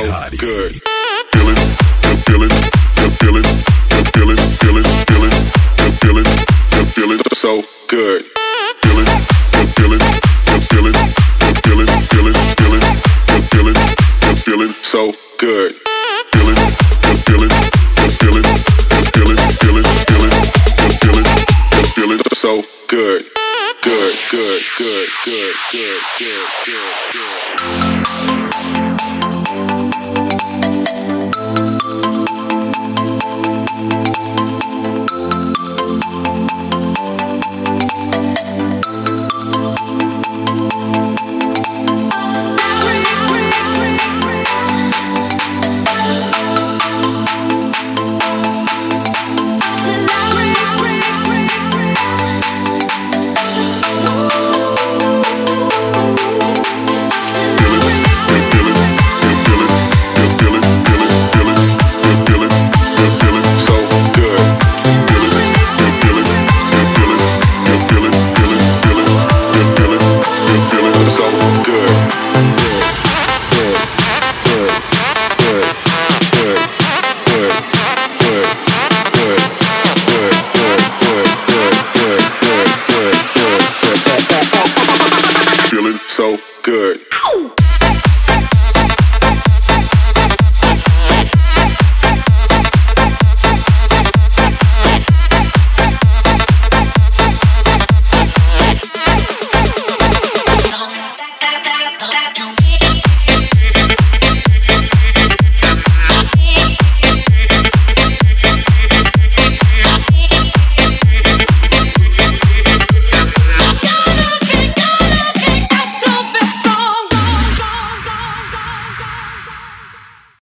Ferrari. Good. Feeling, feeling, feeling, feeling, feeling, feeling, feeling, feeling so good. Feeling, feeling, feeling, feeling, feeling, feeling, feeling, feeling so good. Feeling, feeling, feeling, feeling, feeling, feeling, feeling, feeling so good. Good, good, good, good, good, good, good, good. So good.